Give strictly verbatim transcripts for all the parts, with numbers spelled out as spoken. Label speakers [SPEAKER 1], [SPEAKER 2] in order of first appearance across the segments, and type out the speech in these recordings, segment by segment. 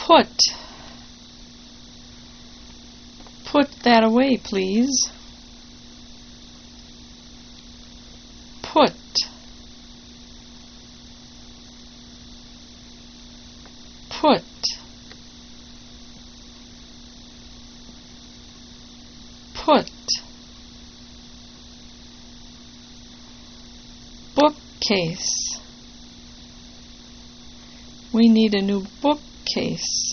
[SPEAKER 1] Put. Put that away, please. Put. Put. Put. Bookcase. We need a new bookcase.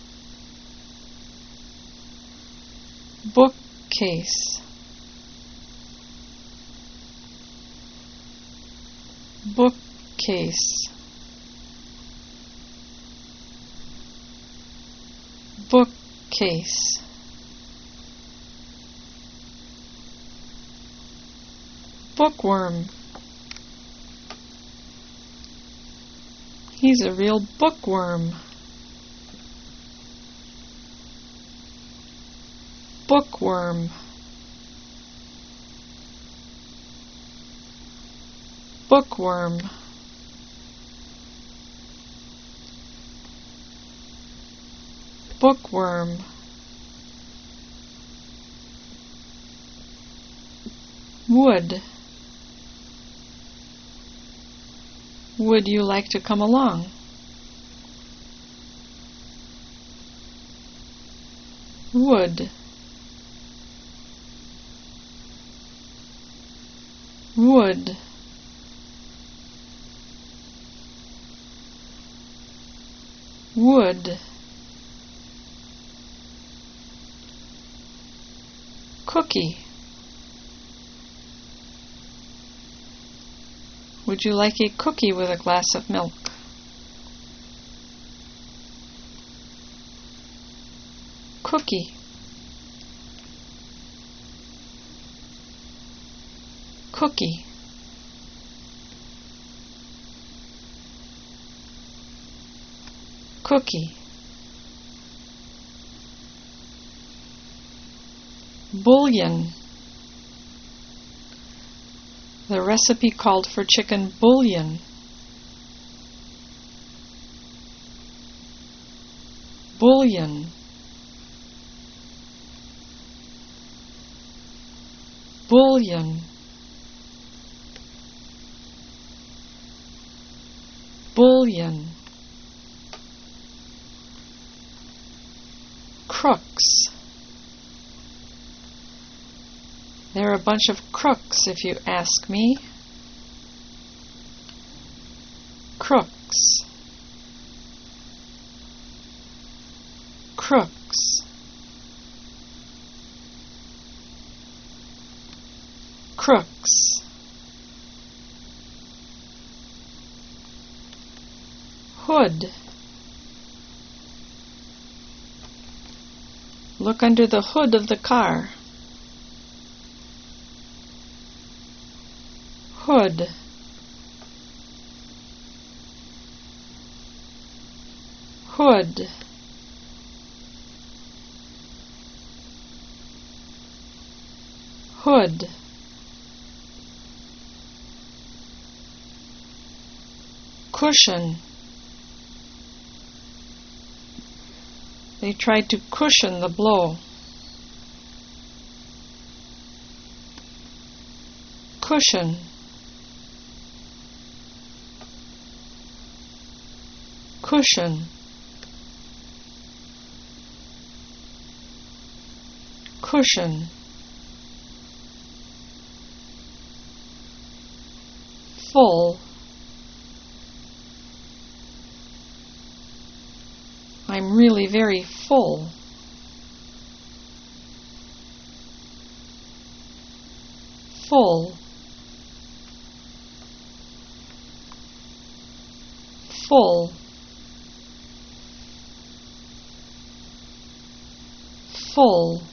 [SPEAKER 1] Bookcase. Bookcase. Bookcase. Bookworm. He's a real bookworm. Bookworm. Bookworm. Bookworm. Would. Would you like to come along? Would. Would. Would. Cookie. Would you like a cookie with a glass of milk? Cookie. Cookie. Cookie. Bouillon. The recipe called for chicken bouillon. Bouillon. Bouillon. Bouillon. Crooks. They're a bunch of crooks, if you ask me. Crooks. Crooks. Crooks. Hood. Look under the hood of the car. Hood. Hood. Hood. Cushion. They tried to cushion the blow. Cushion. Cushion. Cushion. Full. I'm really very full. Full. Full. Full.